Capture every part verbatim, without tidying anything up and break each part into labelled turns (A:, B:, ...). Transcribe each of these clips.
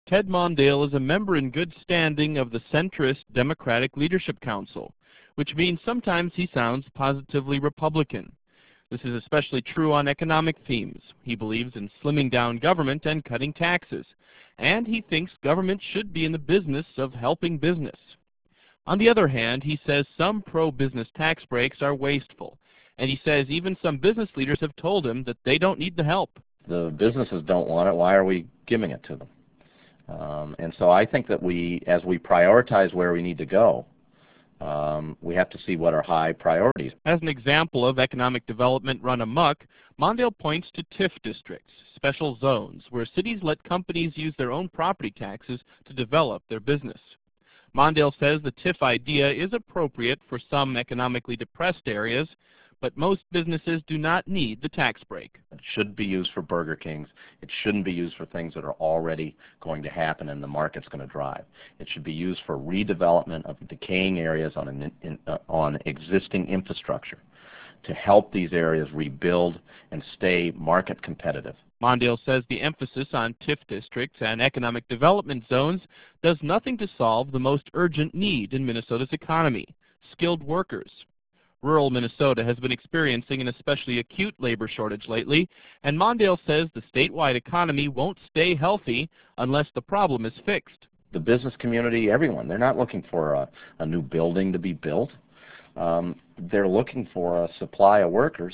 A: Ted Mondale is a member in good standing of the centrist Democratic Leadership Council, which means sometimes he sounds positively Republican. This is especially true on economic themes. He believes in slimming down government and cutting taxes, and he thinks government should be in the business of helping business. On the other hand, he says some pro-business tax breaks are wasteful, and he says even some business leaders have told him that they don't need the help.
B: The businesses don't want it. Why are we giving it to them? Um, and so I think that we, as we prioritize where we need to go, um, we have to see what are high priorities.
A: As an example of economic development run amok, Mondale points to T I F districts, special zones, where cities let companies use their own property taxes to develop their business. Mondale says the T I F idea is appropriate for some economically depressed areas, but most businesses do not need the tax break.
B: It should be used for Burger Kings. It shouldn't be used for things that are already going to happen and the market's going to drive. It should be used for redevelopment of decaying areas on, an, in, uh, on existing infrastructure to help these areas rebuild and stay market competitive.
A: Mondale says the emphasis on T I F districts and economic development zones does nothing to solve the most urgent need in Minnesota's economy: skilled workers. Rural Minnesota has been experiencing an especially acute labor shortage lately, and Mondale says the statewide economy won't stay healthy unless the problem is fixed.
B: The business community, everyone, they're not looking for a, a new building to be built. Um, they're looking for a supply of workers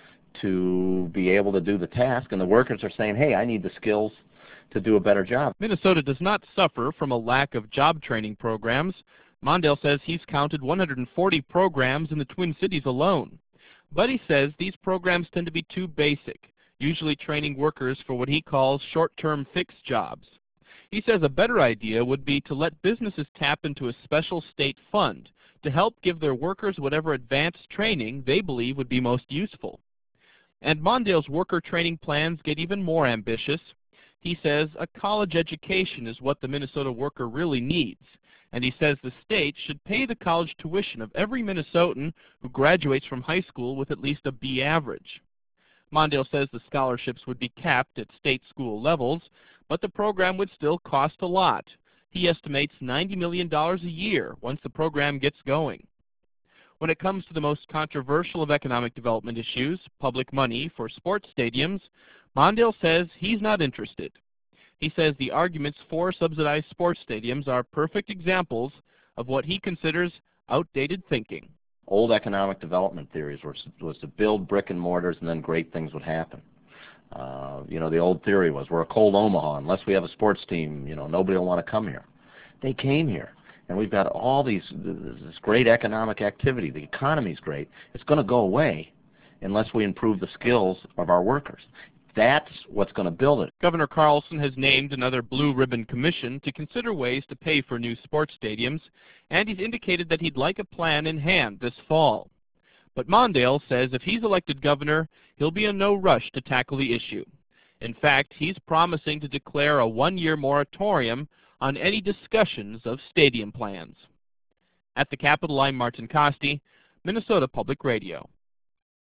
B: to be able to do the task, and the workers are saying, hey, I need the skills to do a better job.
A: Minnesota does not suffer from a lack of job training programs. Mondale says he's counted one hundred forty programs in the Twin Cities alone. But he says these programs tend to be too basic, usually training workers for what he calls short-term fixed jobs. He says a better idea would be to let businesses tap into a special state fund to help give their workers whatever advanced training they believe would be most useful. And Mondale's worker training plans get even more ambitious. He says a college education is what the Minnesota worker really needs, and he says the state should pay the college tuition of every Minnesotan who graduates from high school with at least a B average. Mondale says the scholarships would be capped at state school levels, but the program would still cost a lot. He estimates ninety million dollars a year once the program gets going. When it comes to the most controversial of economic development issues, public money for sports stadiums, Mondale says he's not interested. He says the arguments for subsidized sports stadiums are perfect examples of what he considers outdated thinking.
B: Old economic development theories were, was to build brick and mortars and then great things would happen. Uh, you know, the old theory was we're a cold Omaha. Unless we have a sports team, you know, nobody will want to come here. They came here. And we've got all these, this great economic activity. The economy's great. It's going to go away unless we improve the skills of our workers. That's what's going to build it.
A: Governor Carlson has named another Blue Ribbon Commission to consider ways to pay for new sports stadiums, and he's indicated that he'd like a plan in hand this fall. But Mondale says if he's elected governor, he'll be in no rush to tackle the issue. In fact, he's promising to declare a one-year moratorium on any discussions of stadium plans. At the Capitol, I'm Martin Costi, Minnesota Public Radio.